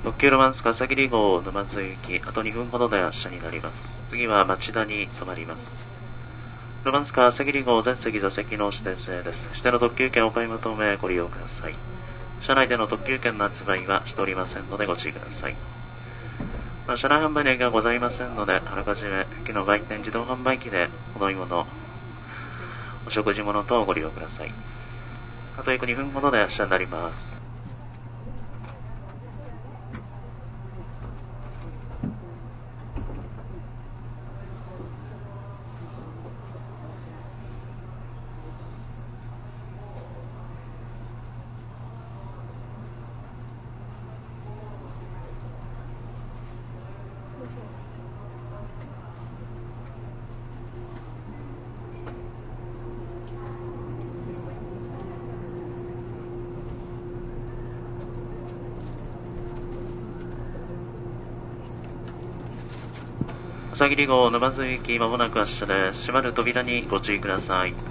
特急ロマンスカ朝霧号沼津行き、あと2分ほどで発車になります。次は町田に停まります。ロマンスカ朝霧号全席座席の指定制です。指定の特急券をお買い求めご利用ください。車内での特急券の発売はしておりませんのでご注意ください。車内販売の営業はございませんので、あらかじめ駅の売店自動販売機でお飲み物、お食事物等をご利用ください。あと約2分ほどで発車になります。朝霧号沼津行きまもなく発車です。閉まる扉にご注意ください。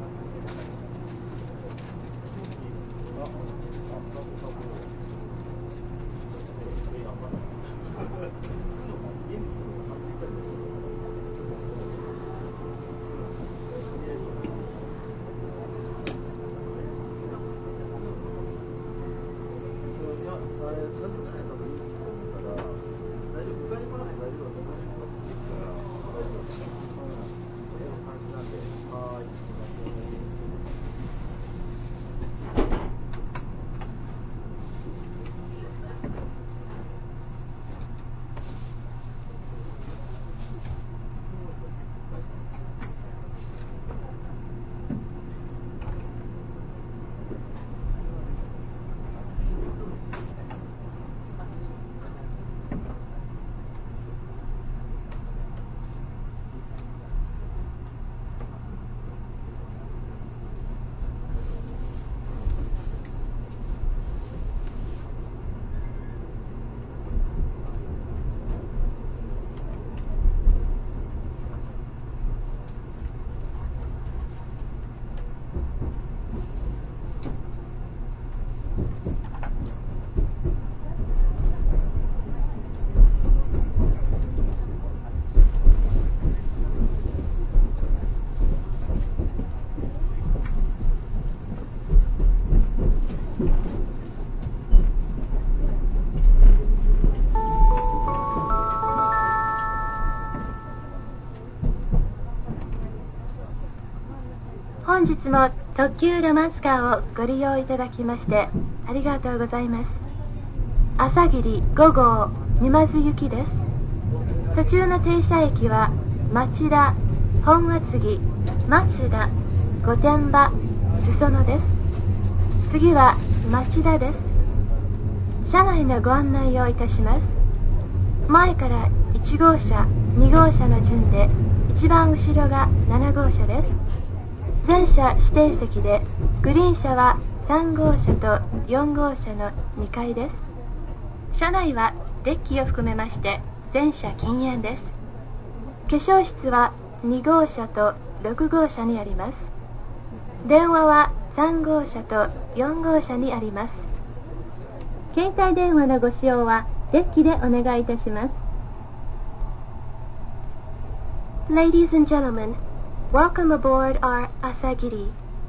本日も特急ロマンスカーをご利用いただきましてありがとうございます。朝霧5号沼津行きです。途中の停車駅は町田、本厚木、松田、御殿場、裾野です。次は町田です。車内のご案内をいたします。前から1号車、2号車の順で一番後ろが7号車です。全車指定席で、グリーン車は3号車と4号車の2階です。車内はデッキを含めまして全車禁煙です。化粧室は2号車と6号車にあります。電話は3号車と4号車にあります。携帯電話のご使用はデッキでお願いいたします。Ladies and gentlemen, welcome aboard our Asagiri.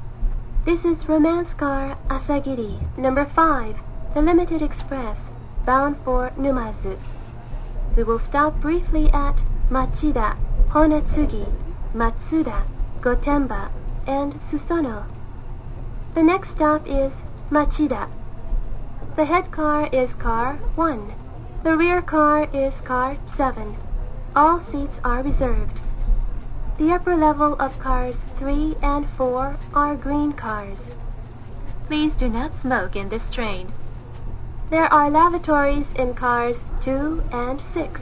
This is Romance Car Asagiri, number 5, the Limited Express, bound for Numazu. We will stop briefly at Machida, Honatsugi, Matsuda, Gotemba, and Susono. The next stop is Machida. The head car is car 1. The rear car is car 7. All seats are reserved. The upper level of cars 3 and 4 are green cars. Please do not smoke in this train. There are lavatories in cars 2 and 6.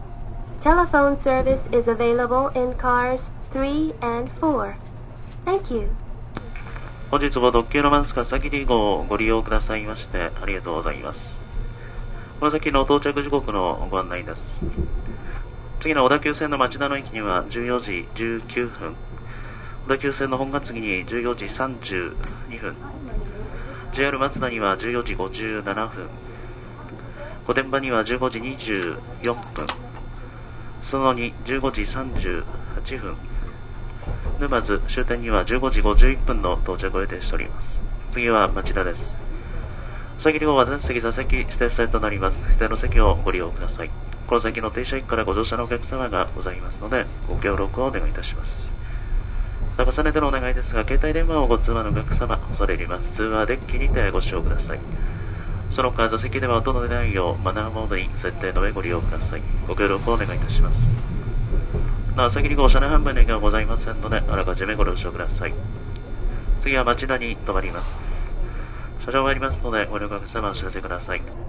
Telephone service is available in cars 3 and 4. Thank you. 本日も特急ロマンスカ朝霧号をご利用くださいましてありがとうございます。この先の到着時刻のご案内です。次の小田急線の町田の駅には14時19分、小田急線の本厚木に14時32分、JR 松田には14時57分、 御殿場には15時24分、その2、15時38分、沼津終点には15時51分の到着を予定しております。次は町田です。朝霧号は全席座席指定制となります。指定の席をご利用ください。この先の停車駅からご乗車のお客様がございますので、ご協力をお願いいたします。また重ねてのお願いですが、携帯電話をご通話のお客様、恐れ入ります。通話デッキにてご使用ください。その他座席では音の出ないようマナーモードに設定の上ご利用ください。ご協力をお願いいたします。朝霧号車内販売の影響はございませんので、あらかじめご了承ください。次は町田に停まります。車両がありますので、ご了承様お知らせください。